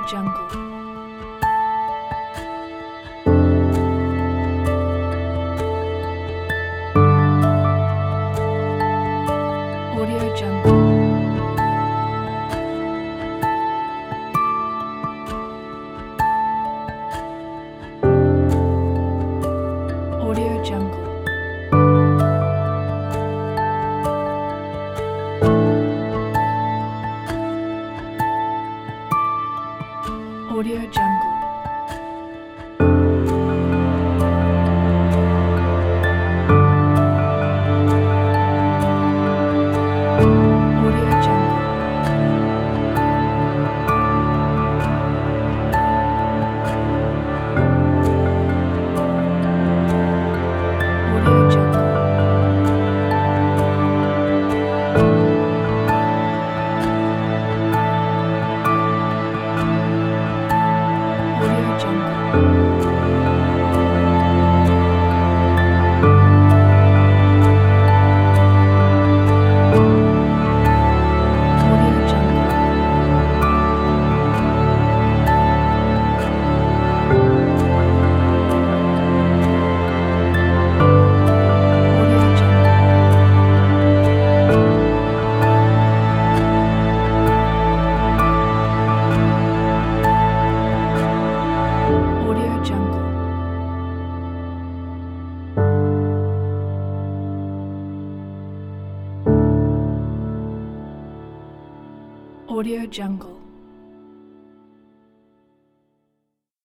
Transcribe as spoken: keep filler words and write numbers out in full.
Jungle. Audio Jungle. Audio Jungle. Audio Jungle. Audio Jungle. Audio Jungle. Audio Jungle. Audio Jungle. Audio Jungle. Audio Jungle. Audio Jungle.